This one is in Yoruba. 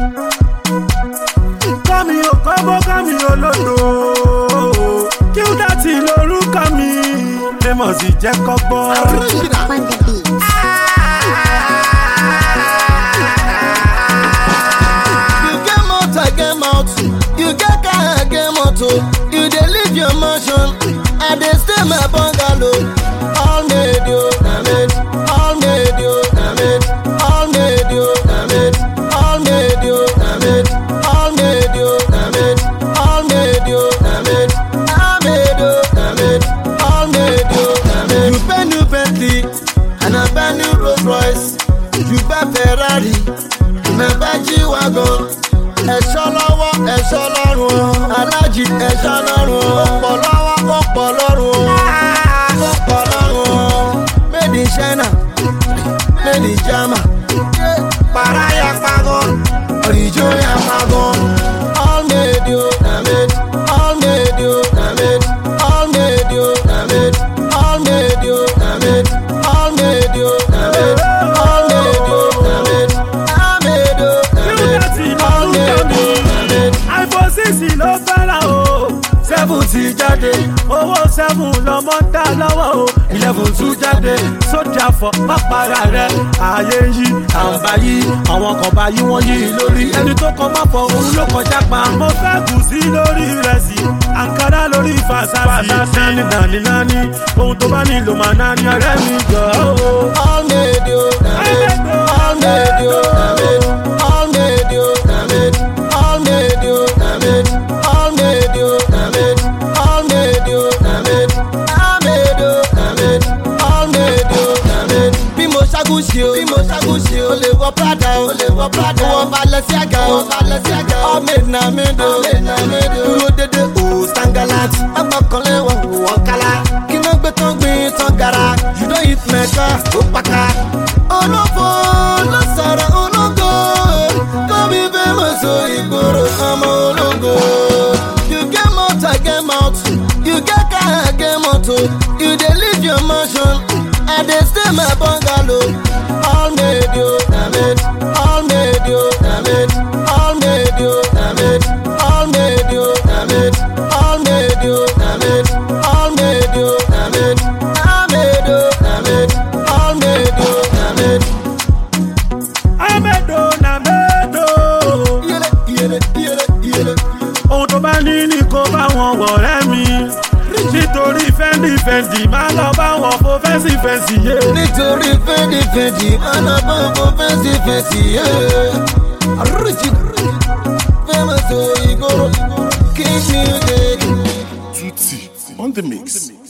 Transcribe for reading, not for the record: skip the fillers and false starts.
Kami o kobo kami olodo. Qdotty lorúkọ mi. Famous jẹ́ kọ́gbọ́n. You get mouth, I get mouth. You get car, I get motor. You dey live your mansion, I dey stay my bungalow. All made you, damn it. All made you, damn it. All made you, damn it. All made you, damn it. All made you, damn it. All made you, damn it. I made you, damn it. All made you, damn it. You buy new Bentley and I buy new Rolls Royce. You buy Ferrari and I buy G-Wagon. Ẹ̀ṣọ́ lọ́wọ́ ẹ̀ṣọ́ lọ́rùn o, alájì ẹ̀ṣọ́ lọ́rùn o, ọ̀pọ̀ lọ́wọ́ ọ̀pọ̀ lọ́rùn o, ọ̀pọ̀ lọ́rùn o. Made in China, made in Germany, para ya pago, orijo ya pago. All made you, damn it. All made you, damn it. All made you, damn it. All made you, damn it. All made you, damn it. All made you, damn it. I made you, damn it. All made you, damn it. iPhone 6 ló fẹ́ràn o. 7 ti jáde, owó 7 lọ́mọ ń dá lọ́wọ́ o. 11 tún jáde, sójà fọ pápára rẹ̀. Ayé ń yí, à ń bá yí, àwọn kan bá yí wọ́n yí lórí. Ẹni tó kọ má fọ òun ló kọjá pa. Mo fẹ́ kù sí lórí ìrẹsì, àǹkárá lórí fàṣàṣì. Nání, ohun tó bá nílò màá nání ọ̀rẹ́ mi jọ o. All made you, damn it. All made you, damn it. All made you, damn it. All made you, damn it. All made you, damn it. All made you, damn it. I made you, damn it. All made you, damn it. Bí mo ṣàgùṣe o, o lè wọ Prada o, wọ Balenciaga o, all made na made o, dúró dédé o, stangalat, agbọ́kànlé wọ̀ wọ́n kálá, kí ló gbé tán gbin tán gara, you don hit mẹ́ka ó pàkà. Olófo ló sọ̀rọ̀ ológo, kọ́mi famous o, ìgboro ọmọ ológo. You get mouth, I get mouth. You get car, I get motor. You dey live your mansion, I dey stay my bungalow. All made you, damn it. All made you, damn it. All made you, damn it. All made you, damn it. All made you, damn it. All made you, damn it. I made you, damn it. All made you, damn it. Àmẹ́dò nàmẹ́dò. Yele. Ohun tó bá ní ní kó bá wọn wọ̀rẹ́ mi. Nítorí fẹ́ndì máa lọ bá wọn fo fẹ́ǹsì yé. Nítorí fẹ́ndì alábọ̀nbọ̀ fẹ́ǹsì yé. Àrùjì famous o, ìgboro King Music. Tutti on the mix.